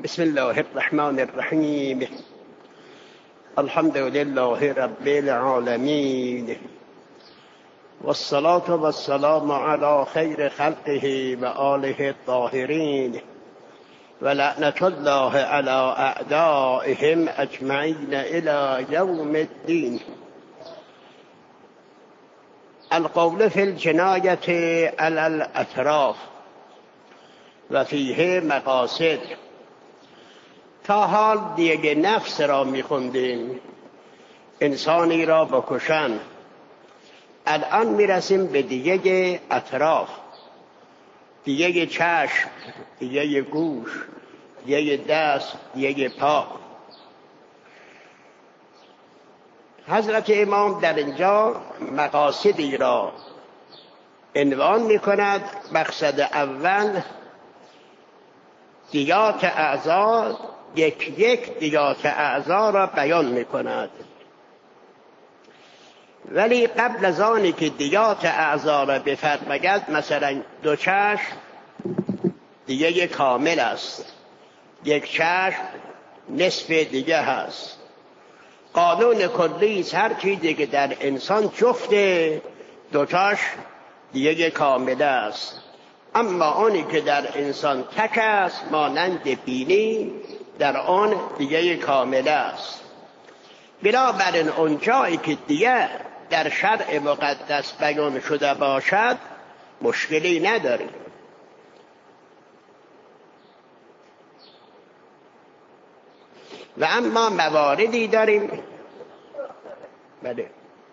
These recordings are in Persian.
بسم الله الرحمن الرحیم. الحمد لله رب العالمین والصلاة والسلام على خیر خلقه و آله الطاهرین و لعنة الله على اعدائهم اجمعین الى یوم الدین. القول فی الجنایة علی الاطراف و فیه مقاصد. تا حال دیگه نفس را میخوندیم، انسانی را بکشن. الان میرسیم به دیگه اطراف، دیگه چشم، دیگه گوش، دیگه دست، دیگه پا. حضرت امام در اینجا مقاصدی را عنوان میکند. مقصد اول دیات اعضا، یک دیات اعضا را بیان میکند. ولی قبل از آنی که دیات اعضا را بفرماید، مثلا دو چشم دیگه کامل است، یک چشم نصف دیگه هست. قانون کلی است، هر چیزی که در انسان جفته دوتاش دیگه کامل است. اما آنی که در انسان تک است مانند بینی، در آن دیگه کامل است. بنابراین اون جایی که دیگه در شرع مقدس بیان شده باشد مشکلی نداریم. و اما مواردی داریم. بله،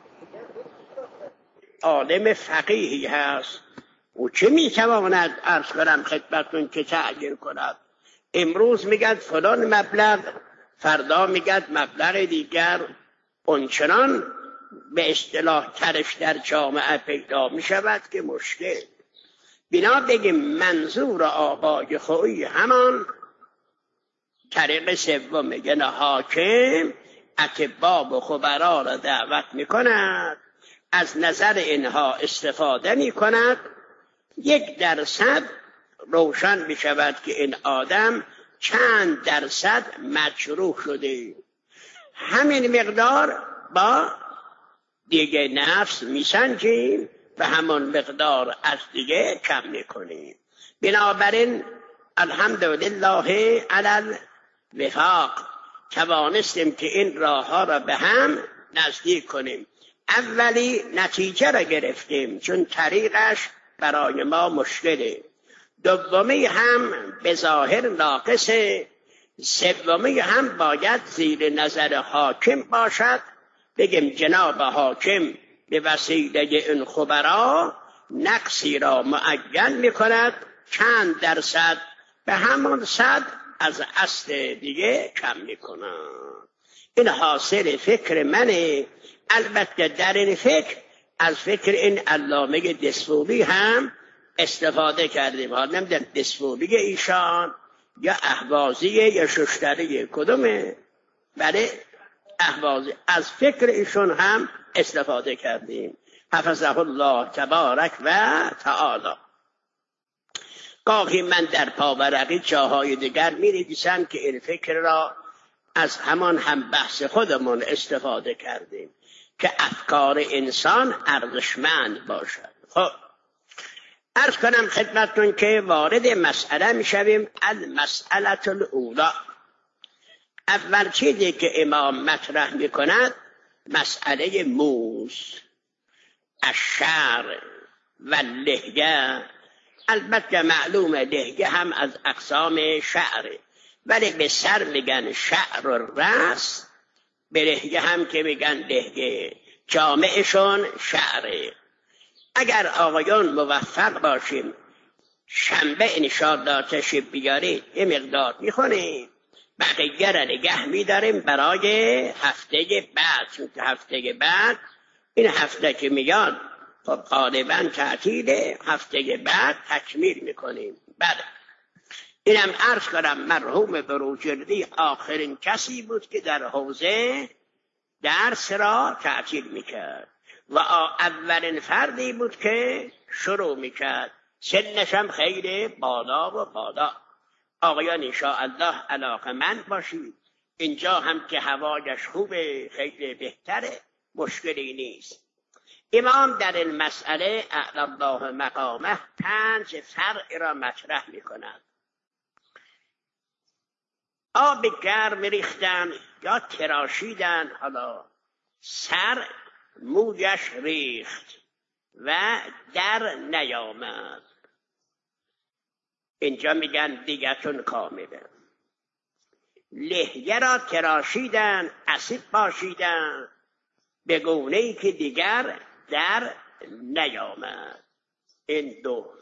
عالم فقیهی هست، او چه میتواند عرض کنم خدمتتون که تعیین کند؟ امروز میگد فلان مبلغ، فردا میگد مبلغ دیگر. اونچنان به اصطلاح ترش در جامعه پیدا میشود که مشکل. بنا بگیم منظور آقای خویی همان طریق سوم، میگن حاکم اتباع و خبرا را دعوت میکند، از نظر اینها استفاده میکند. 1% روشن میشود که این آدم چند درصد مجروح شده. همین مقدار با دیگه نفس میسنجیم و همون مقدار از دیگه کم میکنیم. بنابراین الحمدلله علی الوفاق توانستیم که این راه ها را به هم نزدیک کنیم. اولی نتیجه را گرفتیم چون طریقش برای ما مشکله. دومی هم به ظاهر ناقصه. سومی هم باید زیر نظر حاکم باشد. بگیم جناب حاکم به وسیله این خبرا نقصی را معین میکند، چند درصد به همان 100 از اصل دیگه کم میکند. این حاصل فکر منه. البته در این فکر از فکر این علامه دسفولی هم استفاده کردیم. ها نمیدونم دسفولی ایشان یا اهوازی یا ششتری کدومه؟ بله اهوازی. از فکر ایشون هم استفاده کردیم. حفظه الله تبارک و تعالی. گاهی من در پاورقی جاهای دیگر می‌نویسم که این فکر را از همان هم بحث خودمون استفاده کردیم که افکار انسان ارزشمند باشد. خب عرض کنم خدمتتون که وارد مسئله میشویم. المسئله الاولی، اول چیزی که امام مطرح میکند مسئله موز، الشعر و لحیه. البته معلومه لحیه هم از اقسام شعره، ولی به سر میگن شعر و رأس، به لحیه هم که میگن لحیه، جامعشون شعره. اگر آقایان موفق باشیم شنبه انشاءالله تشریف بیارید یه مقدار میخونیم، بقیه را نگه میداریم برای هفته بعد. چون هفته بعد این هفته که میاد خب غالبا تعطیله، هفته بعد تکمیل میکنیم. بعد اینم عرض کنم مرحوم بروجردی آخرین کسی بود که در حوزه درس را تعطیل میکرد و اولین فردی بود که شروع میکرد. سنش هم خیلی بالا و بالا. آقایان انشاءالله علاقه‌مند باشید. اینجا هم که هوایش خوبه، خیلی بهتره، مشکلی نیست. امام در این مسئله اعلی الله مقامه 5 فرع را مطرح می‌کند. آب گرم ریختن یا تراشیدن، حالا سر مویش ریخت و در نیامد، اینجا میگن دیگتون کامله. لحیه را تراشیدن، اسید پاشیدن، به گونه‌ای که دیگر در نیامد. این 2.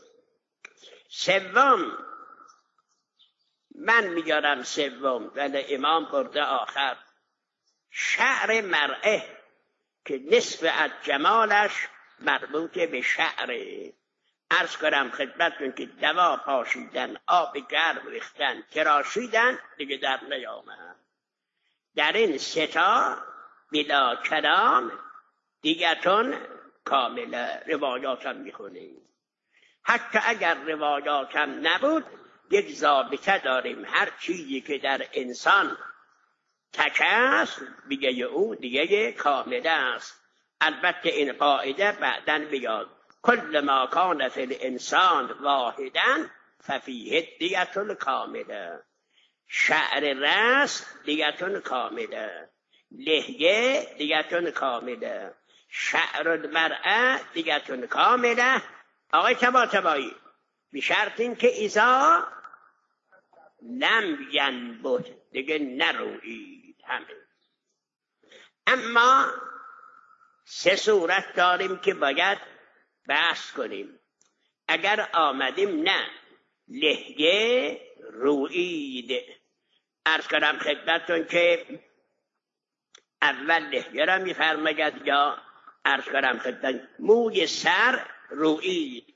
سوم، من میگارم سوم ولی امام برده آخر، شعر مرئه که نصف از جمالش مربوط به شعره. عرض کنم خدمتتون که دوا پاشیدن، آب گرم ریختن، تراشیدن، دیگه در نیامد. در این 3 بلا کلام دیگتون کامله. روایاتم میخونیم. حتی اگر روایاتم نبود، یک ضابطه داریم، هر چیزی که در انسان تک است دیگه او دیگه کامله است. البته این قاعده بعداً بیاد، کل ما کان فی الانسان واحدا ففیه دیگتون کامله. شعر راس دیگتون کامله، لحیه دیگتون کامله، شعر المرأه دیگتون کامله. آقای طباطبایی، به شرط این که اذا لم ینبت، دیگه نروید همه. اما 3 صورت داریم که باید بحث کنیم. اگر آمدیم نه لحیه روید، عرض کنم خدمتتون که اول لحیه را میفرماید یا عرض کنم خدمتتون موی سر روید،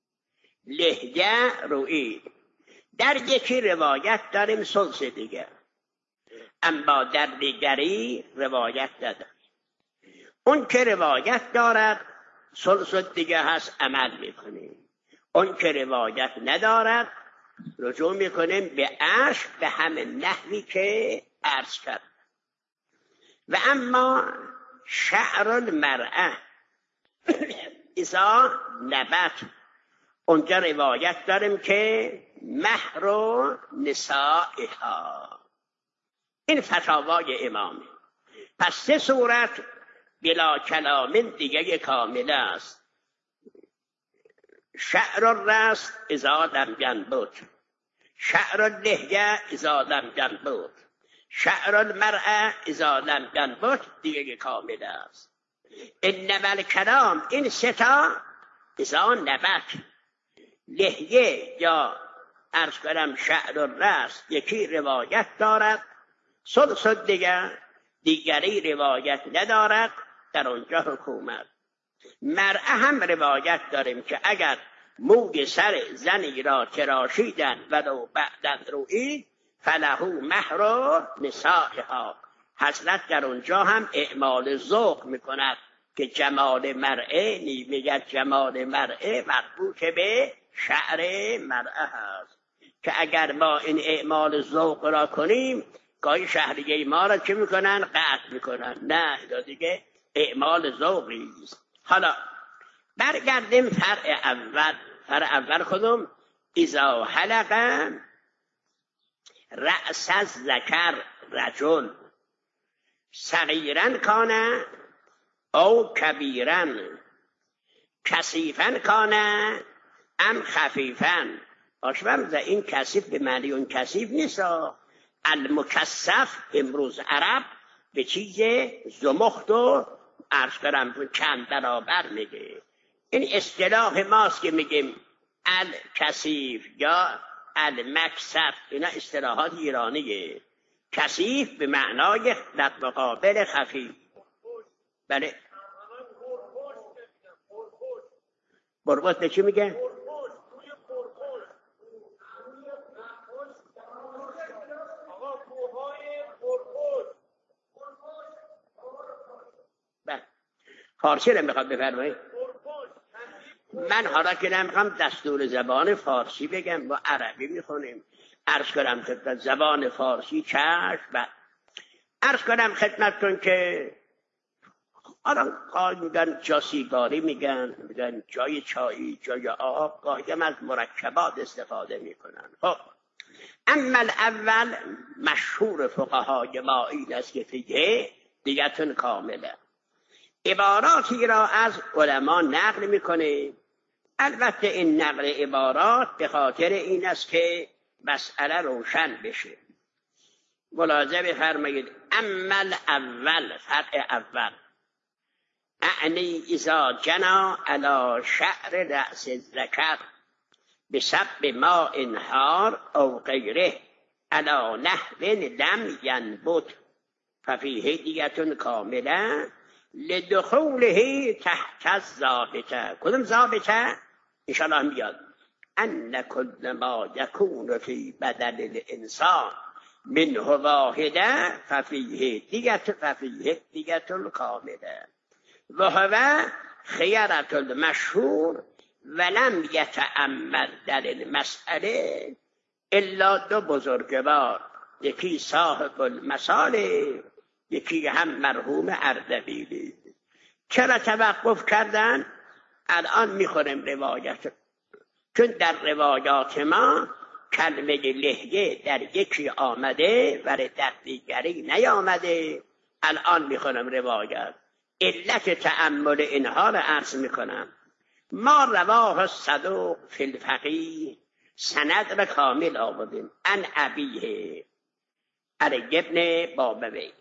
لحیه روید. در یکی روایت داریم ثلث دیگه، اما در دیگری روایت نداریم. اون که روایت دارد ثلث دیگه هست، عمل میکنیم. اون که روایت ندارد رجوع میکنیم به عرش، به همین نحوی که عرض کرد. و اما شعر المرأه اذا نبت، اونجا روایت داریم که مهر نسائها. این فتاوای امامه. پس 3 صورت بلا کلام دیگه کامله است. شعر الراس اذا لم ینبت، شعر اللحیه اذا لم ینبت، شعر المرأه اذا لم ینبت دیگه کامله است. انما الکلام، این 3 اذا نبت، لحیه یا عرض کنم شعر الراس یکی روایت دارد، ثلث دیگری روایت ندارد، در اونجا حکومت. مرأه هم روایت داریم که اگر موی سر زنی را تراشیدن ولو بعداً رویید فله مهر نسائها. حضرت در اونجا هم اعمال ذوق میکند که جمال مرأه، میگه جمال مرأه مربوط به شعر مرأه هست، که اگر ما این اعمال ذوق را کنیم گاهی شهریه ما را چه میکنن؟ قطع میکنن. نه دیگه اعمال ذوقی است. حالا برگردیم فرع اول. فرع اول خودم اذا حلق رأس الذکر رجل صغیرا کان او کبیرا کثیفا کان ام خفیفا. آشوام این کثیف به معنی اون کثیف نیست. المکثف امروز عرب به چیز زمخت و عرض کنم چند برابر میگه. این اصطلاح ماست که میگیم الکثیف یا المکثف، اینا اصطلاحات ایرانیه. کثیف به معنای در مقابل خفیف. بله برباط به چی میگه؟ فارسی نمیخواد بفرمایید. من حالا که نمیخوام دستور زبان فارسی بگم، با عربی میخونیم. عرض کنم خدمت زبان فارسی چشم و عرض کنم خدمتتون که الان قاعد میگن جا سیگاری میگن جای چایی جای آب گاهی هم از مرکبات استفاده میکنن. خب اما اول مشهور فقهای ما این است که فیه دیگتون کامله عباراتی را از علما نقل میکنه. البته این نقل عبارات به خاطر این است که مسئله روشن بشه. ملاحظه بفرمایید اما اول فرع اول اعنی اذا جنا علی شعر رأس الذکر بسبب ماء انهار او غیره علی نحو لم ینبت ففیه دیگه کامله لدخوله تحت الضابطه. کدوم ضابطه؟ انشاءالله میاد ان کل ما یکون فی بدن الانسان منه واحده ففیه دیگه کامله و هو خیرت المشهور ولم یتأمل در المسئله الا دو بزرگوار، یکی صاحب المصالح یکی هم مرحوم اردبیلی. چرا توقف کردن؟ الان میخورم روایت، چون در روایات ما کلمه لحیه در یکی آمده ولی در دیگری نیامده. الان میخورم روایت، علت تأمل اینها را عرض میکنم. ما رواه الصدوق فی الفقیه سند را کامل آوردیم. ان ابیه علی ابن بابوی.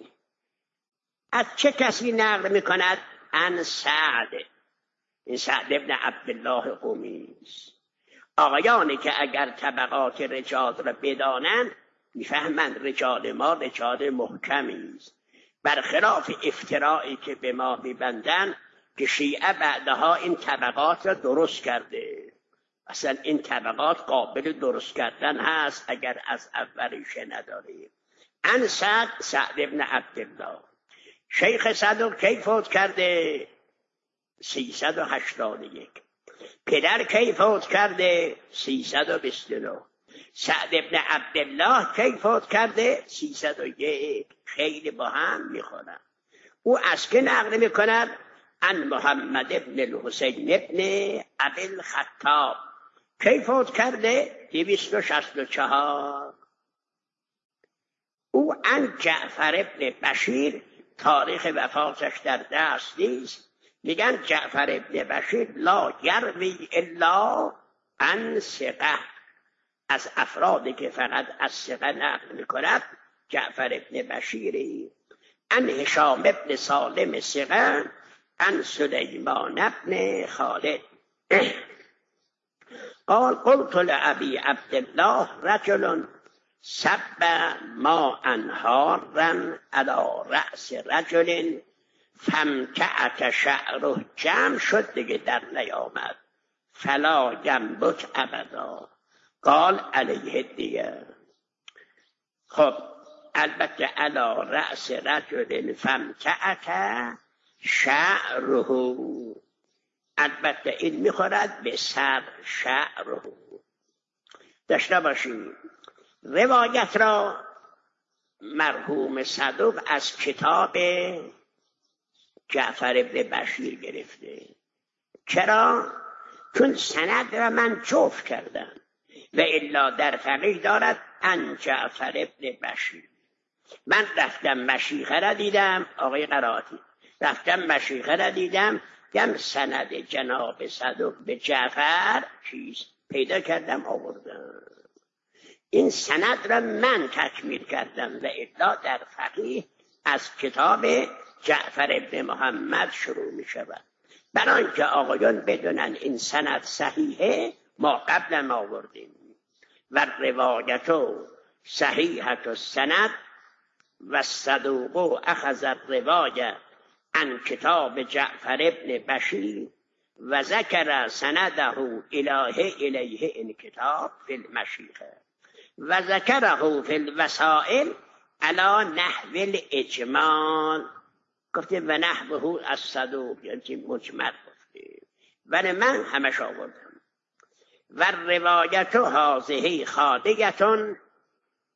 از چه کسی نقل میکند؟ ان سعد، این سعد ابن عبدالله قمی است. آقایانی که اگر طبقات رجال را بدانند میفهمند رجال ما رجال محکمی است، برخلاف افترائی که به ما میبندن که شیعه بعدها این طبقات را درست کرده. اصلا این طبقات قابل درست کردن هست اگر از اولیش نداره. ان سعد ابن عبدالله. شیخ صدوق کی فوت کرده؟ 381. پدر کی فوت کرده؟ 329. سعد ابن عبدالله کی فوت کرده؟ 301. خیلی با هم میخورن. او از که نقل میکند؟ ان محمد ابن الحسین ابن ابی الخطاب. کی فوت کرده؟ 264. او ان جعفر ابن بشیر، تاریخ وفاتش در دست نیست، میگن جعفر ابن بشیر لا یروی الا عن ثقه، از افرادی که فقط از ثقه نقل میکند جعفر ابن بشیری. ان هشام ابن سالم ثقه ان سلیمان ابن خالد قال قلت لأبي عبد الله رجل سب ما انهارا على رأس رجل فامتعت شعره. جمع شد دیگه در نیامد. فلا ینبت ابدا. قال علیه دیگه. خب البته علی رأس رجل فامتعت شعره، البته این میخورد به سر شعره. داشته باشیم روایت را مرحوم صدوق از کتاب جعفر ابن بشیر گرفته. چرا؟ چون سند را من جفت کردم و الا در فقیه دارد ان جعفر ابن بشیر. من رفتم مشیخه را دیدم، آقای قرائتی، رفتم مشیخه را دیدم، دم سند جناب صدوق به جعفر چیز پیدا کردم آوردم. این سند را من تکمیل کردم و الا در فقیه از کتاب جعفر ابن محمد شروع می شود. برای اینکه آقایان بدونن این سند صحیحه ما قبلا آوردیم. و روایتو صحیحت السند و صدوق اخذ الروایه عن کتاب جعفر ابن بشیر و ذکر سنده الیه این کتاب فی المشیخه و ذکره فی الوسائل علی نحو الاجمال. گفته و نحوه از صدوق، یعنی مجمل گفته، ولی من همش آوردم. و روایت هذه خادیتون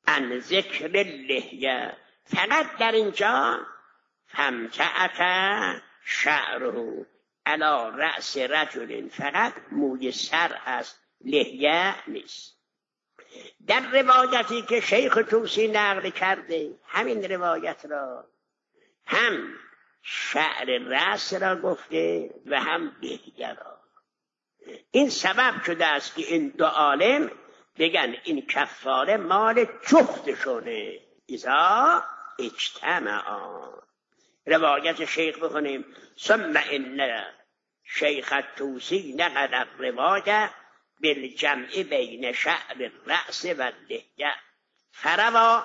عن ذکر اللحیه، فقط در اینجا فامتعت شعره علی رأس رجل، فقط موی سر هست، لحیه نیست. در روایتی که شیخ طوسی نقل کرده همین روایت را هم شعر رأس را گفته و هم لحیه را. این سبب شده است که این دو عالم بگن این کفاره مال جفتشونه، اذا اجتمعا. روایت شیخ بخونیم: ثم ان شیخ الطوسی نقل الروایه بالجمع بین شعر الرأس و اللحیه فروا.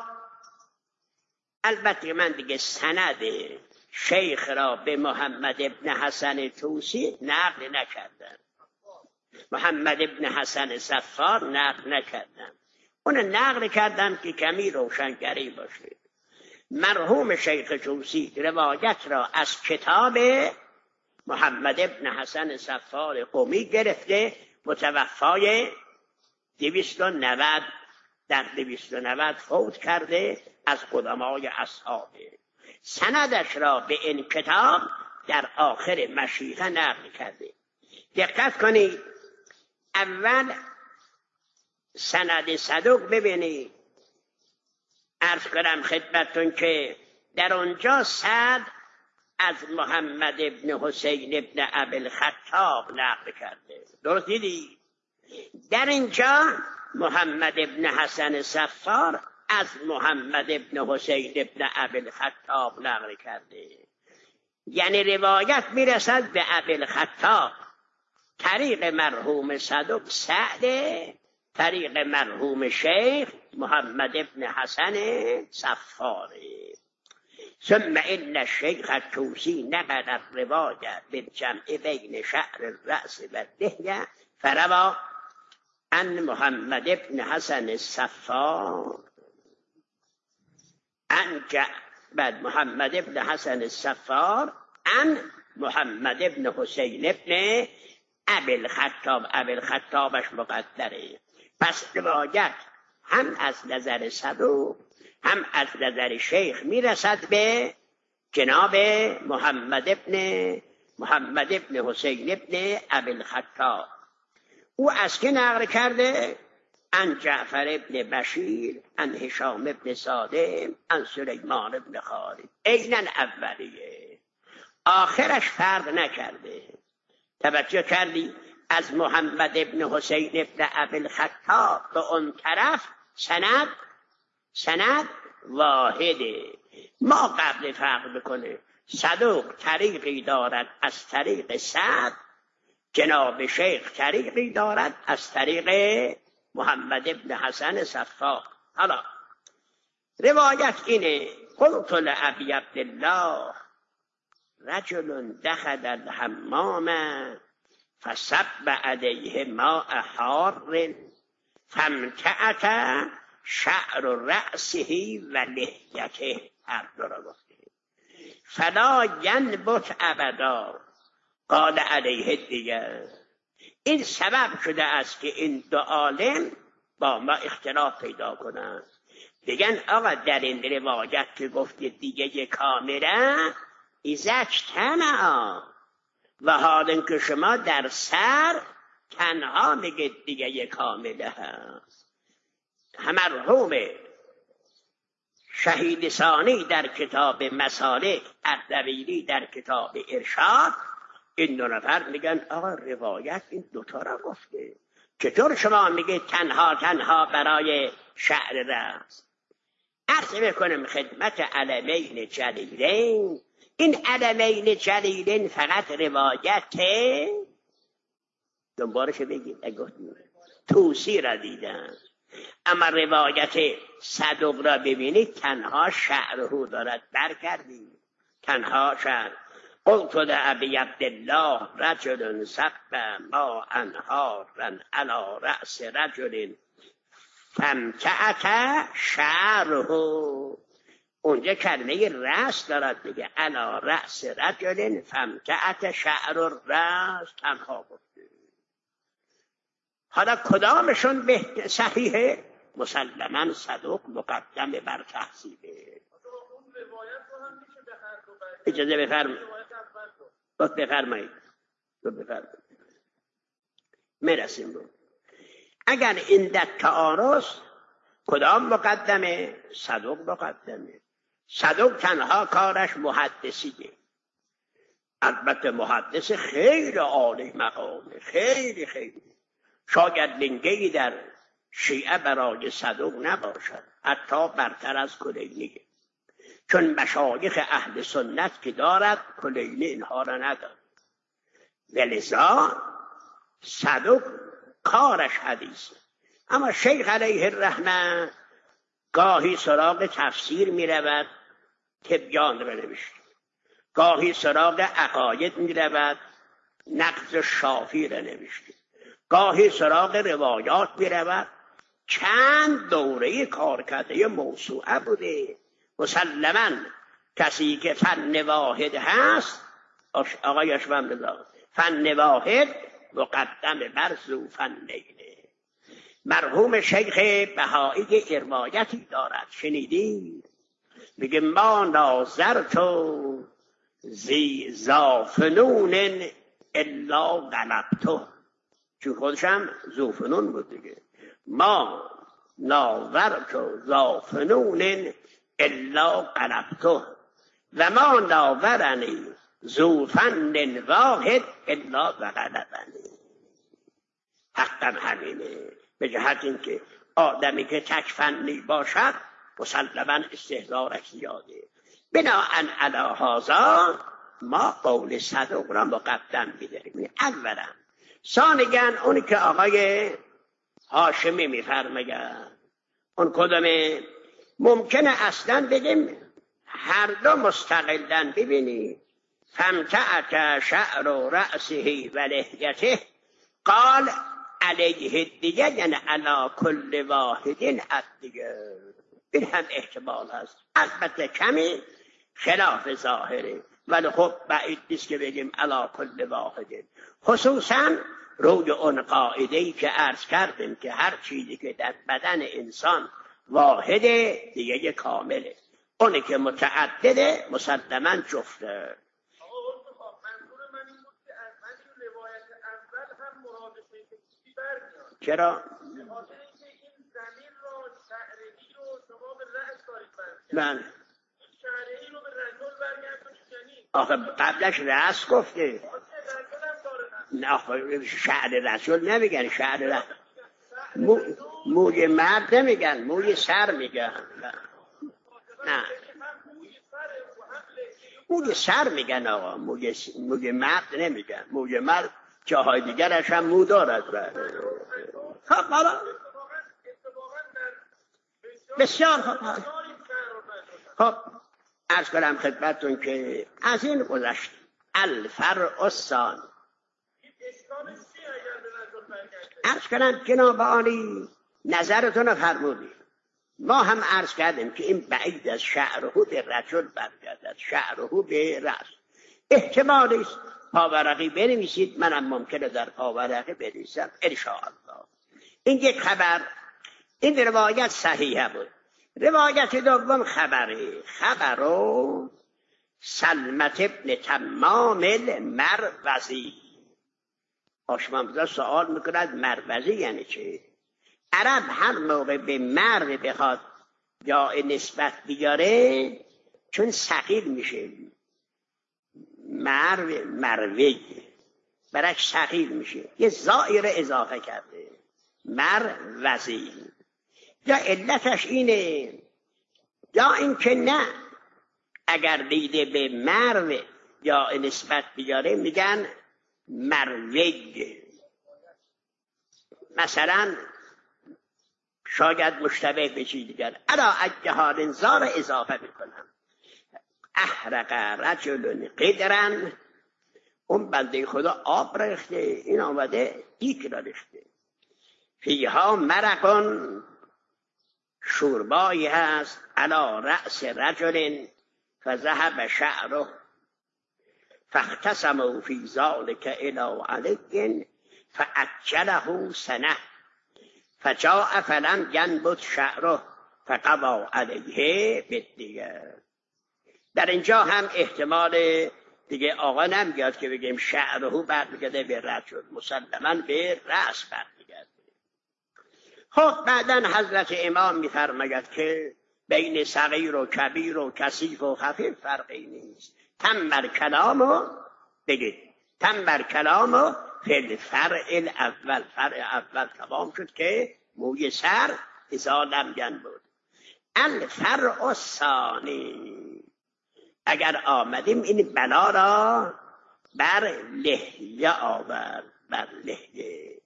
البته من دیگه سند شیخ را به محمد ابن حسن طوسی نقل نکردم، محمد ابن حسن صفار نقل نکردم، اون نقل کردم که کمی روشنگری باشه. مرحوم شیخ طوسی روایت را از کتاب محمد ابن حسن صفار قمی گرفته، متوفای 290 در 290 فوت کرده، از قدمای اصحابه. سندش را به این کتاب در آخر مشیخه نقل کرده. دقت کنید، اول سند صدوق ببینید. عرض کنم خدمتون که در اونجا سعد از محمد ابن حسین ابن ابی الخطاب نقل کرده، درست دیدی؟ در اینجا محمد ابن حسن صفار از محمد ابن حسین ابن ابی الخطاب نقل کرده، یعنی روایت میرسد به ابی الخطاب طریق مرحوم صدوق سعد، طریق مرحوم شیخ محمد ابن حسن صفار. ثم ان الشیخ الطوسی نقل الروایه بالجمع بین شعر الرأس و اللحیه فروا عن محمد ابن حسن الصفار بعد محمد ابن حسن الصفار عن محمد ابن حسین ابن ابی الخطاب. ابی الخطابش مقدره. پس روایت هم از نظر صدوق هم از نظر شیخ میرسد به جناب محمد ابن حسین ابن ابی الخطاب. او از که نقل کرده؟ عن جعفر ابن بشیر عن هشام ابن سالم عن سلیمان ابن خالد. اینن اولیه، آخرش فرق نکرده. توجه کردی؟ از محمد ابن حسین ابن ابی الخطاب به اون طرف سند واحده. ما قبل فرق بکنه، صدوق طریقی دارد از طریق سعد، جناب شیخ طریقی دارد از طریق محمد ابن حسن صفار. حالا روایت اینه: قلت لأبی عبدالله رجل دخل الحمام فصب علیه ماء حار فامتعت شعر رأسه و لحیته. هر دو را گفته. فلا ینبت ابدا قال علیه دیگر. این سبب شده است که این دو عالم با ما اختلاف پیدا کنند. بگن آقا در این روایت که گفته دیگه کامله ایزک تنها، و حالا که شما در سر تنها میگید دیگه کامله هست. مرحوم شهید ثانی در کتاب مسالک، اردبیلی در کتاب ارشاد، این دو نفر میگن آقا روایت این دوتا را گفته، چطور شما میگید تنها برای شعر رأس؟ عرض میکنم خدمت علمین جلیلین. این علمین جلیلین فقط روایت دنبالش بگید طوسی را دیدن، اما روایت صدوق را ببینید تنها شعره دارد. برگردید تنها شعر. قلت لأبی عبدالله رجل صب ماء حارا علی رأس رجل فامتعت شعره. اونجا کلمه رأس دارد دیگه، علی رأس رجل فامتعت شعر الرأس تنها گفته. حالا کدامشون به صحیحه؟ مسلما صدوق مقدم بر تحصیله. اجازه بفرمایید. میرسیم رو. اگر این در تعارض کدام مقدمه؟ صدوق مقدمه. صدوق تنها کارش محدثیه. البته محدث خیلی عالی مقامه، خیلی خیلی. شاید لنگه‌ای در شیعه برای صدوق نباشد، حتی برتر از کلینیه، چون مشایخ اهل سنت که دارد کلینی اینها را ندارد. ولذا صدوق کارش حدیثه. اما شیخ علیه الرحمه گاهی سراغ تفسیر می رود، تبیان را نوشته، گاهی سراغ عقاید می رود، نقض شافی را نوشته، گاهی سراغ روایات می رود. چند دوره کارکرده موسوعه بوده. مسلماً کسی که فن واحد هست، آقای اشوام رضا، فن واحد مقدم بر ذو فنینه. مرحوم شیخ بهایی روایتی دارد، شنیدی؟ میگه ما ناظرتو زی زافنون الا غلبتو، چون خودشم زوفنون بود دیگه. ما ناظرتو زافنون الا قلبته و ما ناظرنی ذو فن واحد الا وغلبنی. حقا همینه. به جهت اینکه آدمی که تک فنی باشد مسلما استحضارش زیاده. بناهن علی هذا ما قول صدوق را مقدم می‌داریم. اولا. ثانیاً اونی که آقای هاشمی میفرماید، اون کدومه؟ ممکنه اصلا بگیم هر دو مستقلن. ببینی فامتعت شعر رأسه و لحیته قال علیه دیگه، یعنی علی کل واحدین دیگه. این هم احتمال هست، البته کمی خلاف ظاهره، ولی خب بعید نیست که بگیم علی کل واحدین. خصوصا روی اون قاعده‌ای که عرض کردیم که هر چیزی که در بدن انسان واحده دیگه کامله، اونی که متعدده مسلماً جفته. منظور من این بود که از همین روایت اول هم مراد شیخی برمیاد. چرا؟ به خاطر اینکه این ضمیر رو شعره‌ای رو شما به رأس دارید برمیاد. بله. شعره‌ای رو به رجل برمیاد یعنی آخه قبلش رأس گفته. نه آخه شعر رجل نمیگن، شعر موی مرد نمیگن، موی سر میگن. نه موی سر میگن آقا، موی مرد نمیگن. موی مرد جاهای دیگرش هم مو دارد. خب حالا بسیار خوب. خب عرض کنم خدمتتون که از این گذشت الفرع الثانی. عرض کنم جناب عالی نظرتون رو فرمودید. ما هم عرض کردیم که این بعید از شعره به رجل برگردد، شعره به رأس. احتمالی است پاورقی بنویسید، منم ممکنه در پاورقی بنویسم انشاءالله. این یک خبر، این روایت صحیحه بود. روایت دوم خبرو سلمت ابن تمام المروزی. آشمانزا سوال میکند مروزی یعنی چه؟ عرب هر موقع به مرد بخواد یا نسبت بیاره چون ثقیل میشه، مروی برش ثقیل میشه، یه زائر اضافه کرده مروزی. یا علتش اینه یا اینکه نه، اگر دیده به مرو یا نسبت بیاره میگن مروی. مثلا شاید مشتبه به چیز دیگر. الا اجهال زار اضافه میکنم. احرق رجل قدرن، اون بنده خدا آب ریخته، این آمده دیک را ریخته. فیها مرقون، شوربایی هست، علا رأس رجل فذهب شعره فاختصموا فی ذلک الی علی فاجله سنه فجاء فلم ینبت شعره فقضى علیه بالدیه. در اینجا هم احتمال دیگه آقا نمیاد که بگیم شعره برمیگرده به رجل، مسلما به رأس برمیگرده. خب بعداً حضرت امام میفرماید که بین صغیر و کبیر و کثیف و خفیف فرقی نیست. تم کلام و بگید تم کلام و فی الفرع الاول، فرع اول تمام شد که موی سر اذا لم ینبت. الفرع الثانی، اگر آمدیم این بنا را بر لحیه آورد، بر لحیه.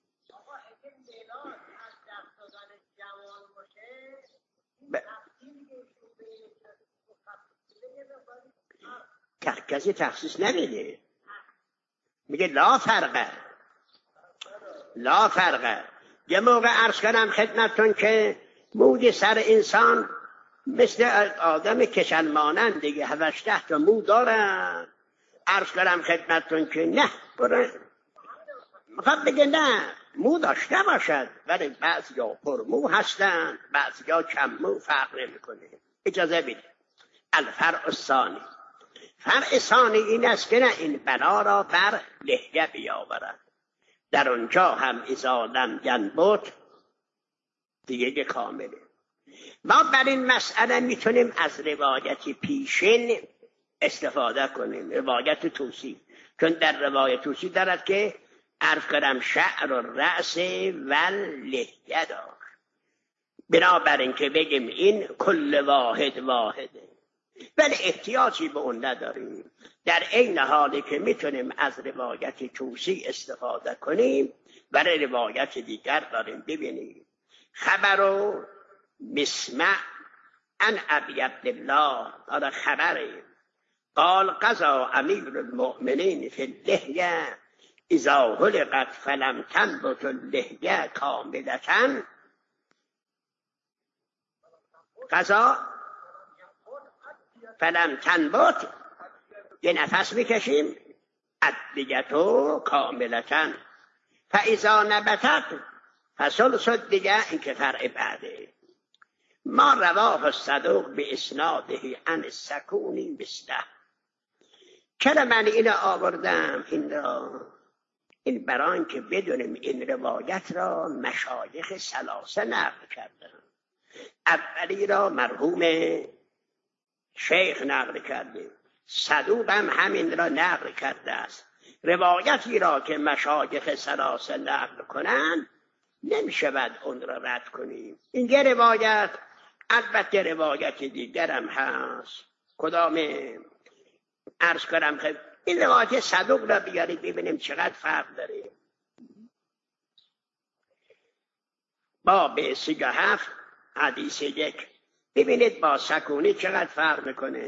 کسی تخصیص نمیده، میگه لا فرقه، لا فرقه. یه موقع عرض کنم خدمتتون که موی سر انسان مثل آدم کشل مانند دیگه 18 تا مو دارن. عرض کنم خدمتتون که نه میخواد بگه نه مو داشته باشد، ولی بعضیا پر مو هستن، بعضیا کم مو، فرق نمیکنه. اجازه بده. الفرع الثانی، فرع ثانی این است که نه این بنا را بر لحیه بیاورد. در اونجا هم اذا لم ینبت دیگه کامله. ما بر این مسئله میتونیم از روایت پیشین استفاده کنیم، روایت توسی، چون در روایت توسی دارد که عرض کنم شعر الرأس واللحیه دار. بنابراین که بگیم این کل واحد واحده، ولی احتیاجی به اون نداریم. در این حالی که میتونیم از روایت توسی استفاده کنیم برای روایت دیگر داریم. ببینیم خبرو مسمع عن ابی عبدالله، هذا خبره، قال قضى امیر المؤمنین فی اللحیه اذا حلقت فلم تنبت اللحیه کاملة. قضا فلم تنبت، یه نفس میکشیم، ادلیتو کاملتن، فاذا نبتت فثلث دیگه، این که فرع بعده. ما رواه الصدوق به اسناده عن السکونی مثله. چرا من اینو آوردم این را؟ این برای که بدونیم این روایت را مشایخ ثلاثه نقل کردن. اولی را مرحوم شیخ نقل کرده، صدوق هم همین را نقل کرده است. روایتی را که مشایخ ثلاثه نقل کنند نمیشود اون را رد کنیم. این یه روایت. البته روایت دیگر هم هست. کدام عرض کنم که این روایت صدوق را بیارید ببینیم چقدر فرق داره. باب 37 حدیث 1 ببینید با سکونی چقدر فرق میکنه.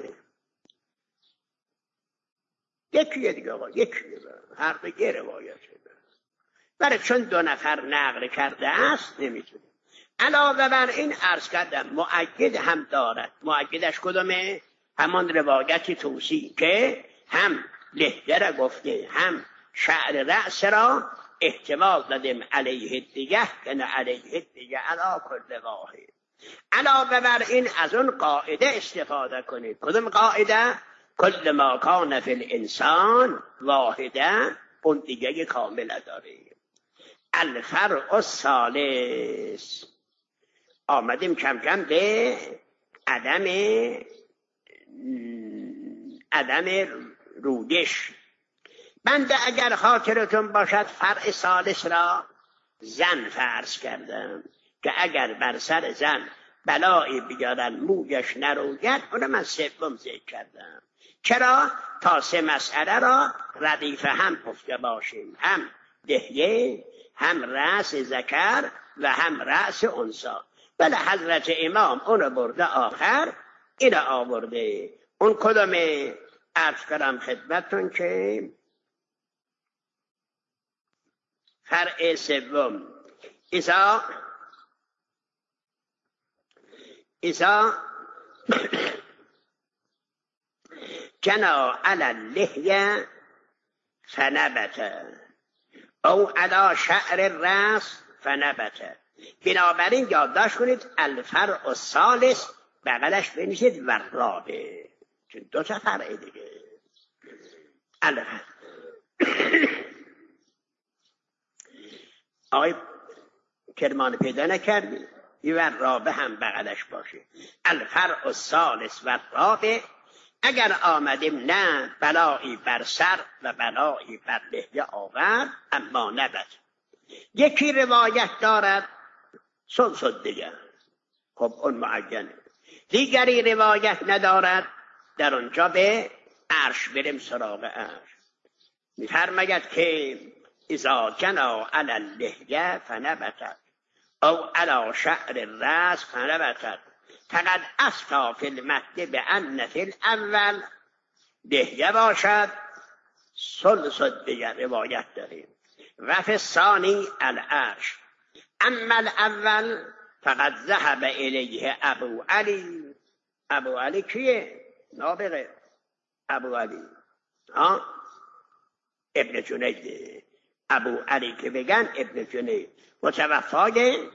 یکیه دیگه آقا، یکیه، هر دیگه روایت شده، ولی چون دو نفر نقل کرده است نمیتونه. علاوه بر این عرض کردم مؤکد هم دارد. مؤکدش کدومه؟ همان روایت توسی که هم لحیه را گفته هم شعر رأس را احتمال دادیم علیه دیگه که نه علیه دیگه علا کل واحد. علاوه بر این از اون قاعده استفاده کنید. کدوم قاعده؟ کل ما کان فی الانسان واحده، اون دیگه کامل داره. الفرع الثالث، آمدیم کم کم به عدم رودش. بنده اگر خاطرتون باشد فرع ثالث را زن فرض کردم که اگر بر سر زن بلایی بیارن مویش نروید، اونو من سوم ذکر کردم. چرا؟ تا سه مسئله را ردیف هم گفته باشیم، هم لحیه، هم رأس ذکر و هم رأس انثی. بله حضرت امام اونو برده آخر، اینو آورده. اون کدومه؟ عرض کنم خدمتون که فرع سوم، اذا جنا علی اللحیه فنبت او علی شعر الراس فنبت. بنابراین یادداشت کنید الفرع الثالث بغلش بنویسید والرابع، چون دو تا فرع دیگه. الفرع آقای کرمان پیدا نکردی این والرابع هم بغلش باشه. الفرع الثالث والرابع. اگر آمدیم نه بلایی بر سر و بلایی بر لحیه آورد اما نبد. یکی روایت دارد سلسل دیگر، خب اون معینه. دیگری روایت ندارد، در اونجا به عرش بریم سراغ عرش. میفرماید که اذا جنا علی اللحیه فنبتت او علی شعر الراس فنبتت فقد افتى فی المتن بان فی الاول لحیه باشد، سلسل دیگر روایت داریم، و فی الثانی العرش. اما الاول فقد ذهب الیه ابو علی. ابو علی کیه؟ نابغه ابو علی ابن جنید. ابو علی که بگن ابن جنید، متوفای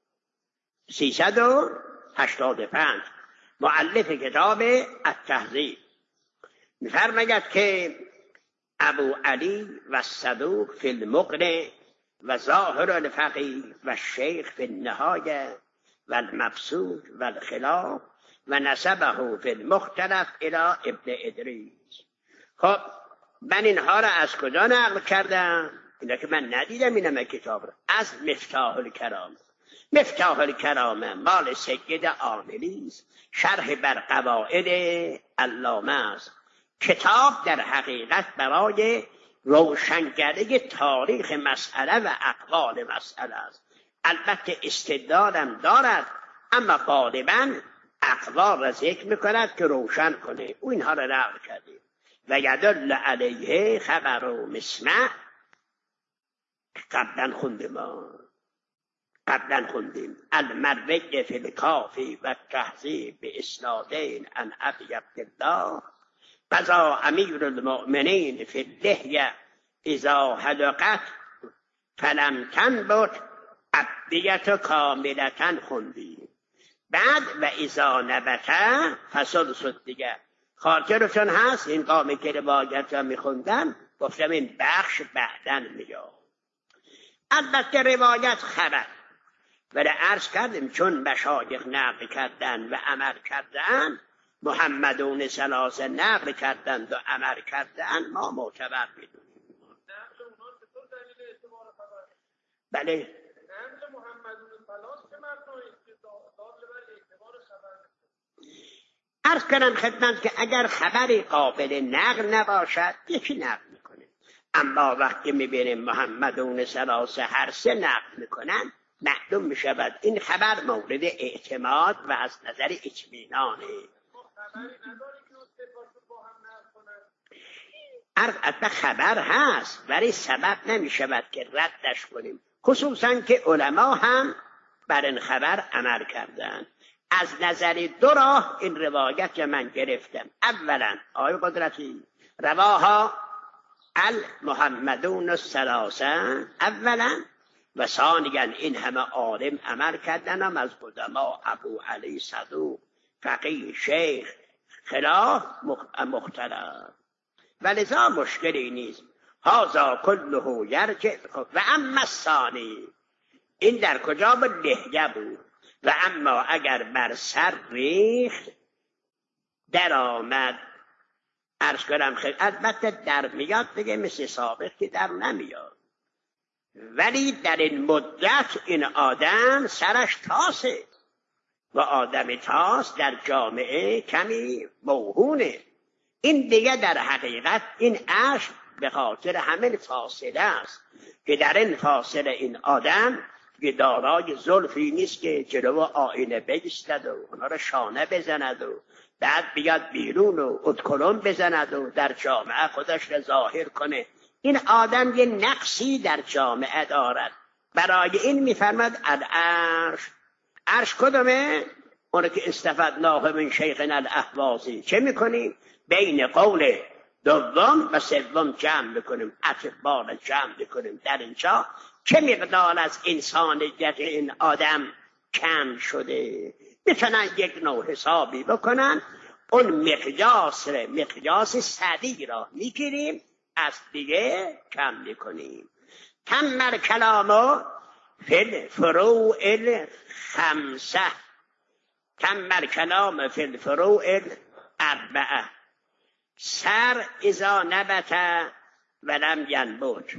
385، مؤلف کتاب التهذیب. می‌فرماید که ابو علی و صدوق فی المقنع و ظاهر الفقیه و شیخ فی النهایه و المبسوط و الخلاف و نسبه فی المختلف الی ابن ادریس. خب من اینها را از کجا نقل کردم؟ اینا که من ندیدم، اینم کتاب را از مفتاح الکرام. مفتاح الکرام مال سید عاملی است، شرح بر قواعد علامه است. کتاب در حقیقت برای روشنگری تاریخ مسئله و اقوال مسئله است. البته استدلالم دارد، اما غالباً اقوال را ذکر میکند که روشن کنه. او اینها را نقل کردیم. و یدل علیه خبر و مسمع. قبلا خوندیم المروی فی الکافی و تهذیب به اسنادین عن ابی عبدالله قضا امیر المؤمنین فی اللحیه اذا حلقت فلم تنبت عبدیت کاملتا خوندیم. بعد و اذا نبته فسلسل دیگر. خاطرتون هست این قامی که روایت را میخوندم گفتم این بخش بعدن میاد. البته روایت خبر ولی عرض کردیم چون مشایخ نقل کردن و عمل کردن، محمدون ثلاثه نقل کردند و عمل کردن، ما معتبر میدونیم. نقل اونها چطور دلیل اعتبار خبر؟ بله نقل محمدون ثلاثه که مبنایی است که دال بر اعتبار خبر. عرض کردم خدمت که اگر خبری قابل نقل نباشد یکی نقل میکنه، اما وقتی میبینیم محمدون ثلاثه هر سه نقل میکنن معلوم میشود این خبر مورد اعتماد و از نظر اطمینانه. البته خبر هست ولی سبب نمیشود که ردش کنیم، خصوصا که علما هم بر این خبر عمل کردن. از نظر دو راه این روایت من گرفتم. اولا آقای قدرتی رواها المحمدون الثلاثه اولا، و ثانیا این همه عالم عمل کردن هم از قدما ابو علی صدوق فقیه شیخ خلاف مختلف، ولذا مشکلی نیست. هذا کله یرجع. و اما الثانی این در کجا بود؟ لحیه بود. و اما اگر بر سر ریخت در آمد عرض کنم خیلی البته در میاد دیگه، مثل سابق که در نمیاد، ولی در این مدت این آدم سرش تاسه و آدم تاس در جامعه کمی موهونه. این دیگه در حقیقت این عرش به خاطر همین فاصله است که در این فاصله این آدم که دارای زلفی نیست که جلو آینه بایستد و اونا رو شانه بزند و بعد بیاد بیرون و ادکلون بزند و در جامعه خودش رو ظاهر کنه. این آدم یه نقصی در جامعه دارد. برای این میفرماد العرش. عرش کدومه؟ اونه که استفدناه من شیخنا الاهوازی. چه میکنیم؟ بین قول دوم و سوم جمع میکنیم، اطبار جمع میکنیم. در اینجا چه مقدار از انسانیت این آدم کم شده، میتونن یک نوع حسابی بکنن، اون مقیاس صدی را میگیریم، از دیگه کم میکنیم. تم کلامو فی الفروع الخمسه، تم کلام فی الفروع الاربعه. سر اذا نبت ولم ینبت،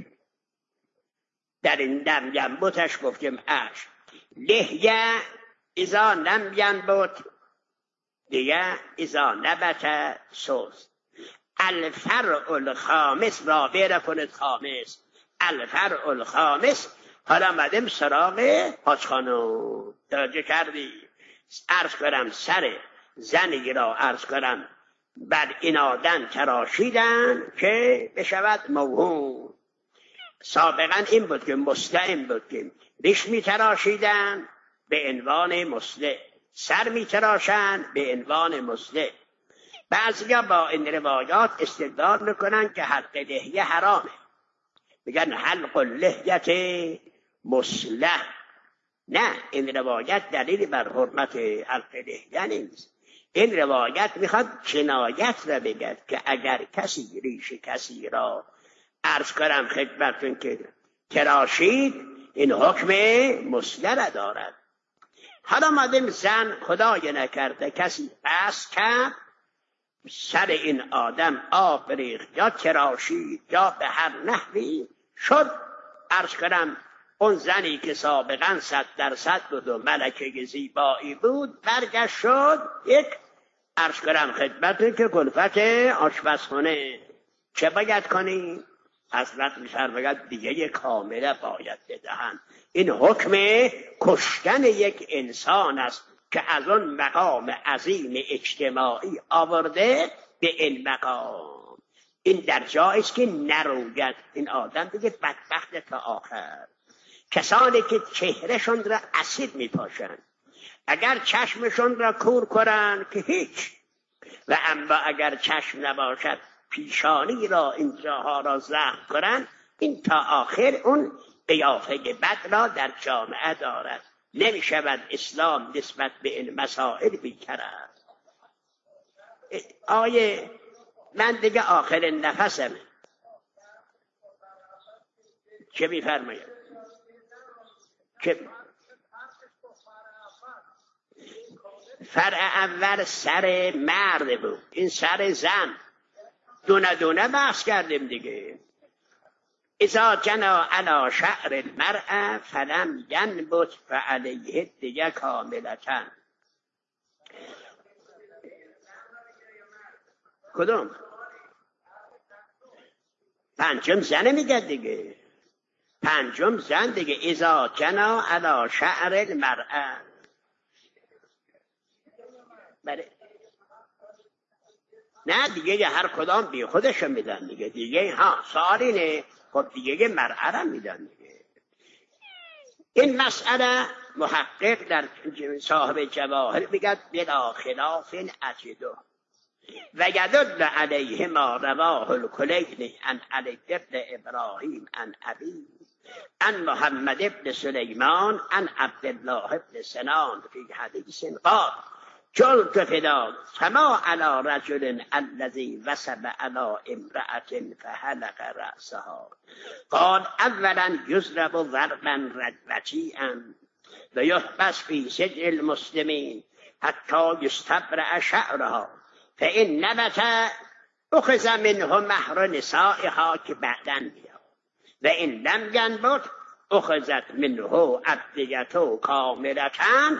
در این لم ینبتش گفتیم اش. لحیه اذا لم ینبت، دیگه اذا نبت سوز. الفرع الخامس، رابع را کنید خامس. الفرع الخامس، حالا مدیم سراغ حاج خانم. توجه کردی؟ عرض کنم سر زنی را عرض کنم بر اینادن تراشیدن که بشود موهوم. سابقا این بود که مستعم بود که ریش می تراشیدن به عنوان مسلح، سر می تراشن به عنوان مسلح. بعضیا با این روایات استدلال میکنن که حلق لحیه حرامه، میگن حلق اللحیت مسلح. نه، این روایت دلیلی بر حرمت حلق لحیه نیست. این روایت میخواد کنایت را بگد که اگر کسی ریش کسی را عرض کنم خدمتتون که تراشید، این حکم مسلح را دارد. حالا مادم زن خدای نکرده کسی قصد کرد سر این آدم آب ریخت یا تراشید یا به هر نحوی شد، عرض کنم اون زنی که سابقا 100% بود و ملکه زیبایی بود، برگشت شد یک عرض کنم خدمت که کلفت آشپزخانه. چه باید کنی؟ حضرت می‌فرماید دیگه کامله باید بدهند. این حکم کشتن یک انسان است که از اون مقام عظیم اجتماعی آورده به این مقام. این در جایی است که نروید این آدم دیگه بدبخت تا آخر. کسانی که چهرهشون را اسید میپاشن، اگر چشمشون را کور کنن که هیچ، و اما اگر چشم نباشد پیشانی را اینجاها را زخم کنن، این تا آخر اون قیافه بد را در جامعه دارد. نمی شود اسلام نسبت به این مسائل بی‌کرد. آیه من دیگه آخر نفسمه. چه می‌فرماید؟ فرع اول سر مرد بود، این سر زن. دونه دونه بحث کردیم دیگه. اذا جنا علی شعر المرأة فلم ینبت فعلیه دیگه کاملتاً. کدوم؟ پنجم زن میگه دیگه، پنجم زن دیگه. اذا جنا علی شعر المرأة. بله نه دیگه هر کدام بی خودش میدن دیگه. دیگه ها سالینه، خب دیگه مرأة را میدن دیگه. این مسئله محقق در صاحب جواهر میگه بلا خلاف اجده و یدل علیه ما رواه الکلینی عن علی بن ابراهیم عن ابی عن محمد ابن سلیمان عن عبدالله ابن سنان فی حدیث قال جلت فدا فما علی رجل الذی وسب علی امرأة فحلق رأسها قال اولا یضرب ضربا رجیعا و یحبس فی سجن المسلمین حتی یستبرأ شعرها فإن نبت اخذ منه مهر نسائها که بعداً بیا و این لم ینبت اخذت منه عدیته کاملتاً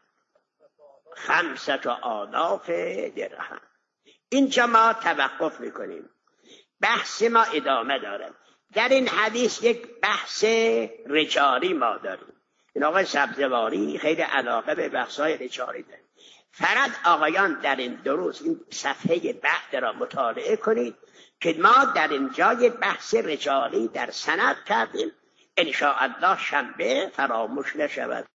5,000 درهم. اینجا ما توقف میکنیم، بحث ما ادامه داره. در این حدیث یک بحث رجالی ما داریم. این آقای سبزواری خیلی علاقه به بحث‌های رجالی داره. فقط آقایان در این دروس این صفحه بعد را مطالعه کنید که ما در اینجا یک بحث رجالی در سند کردیم. ان شاء الله شنبه فراموش نشود.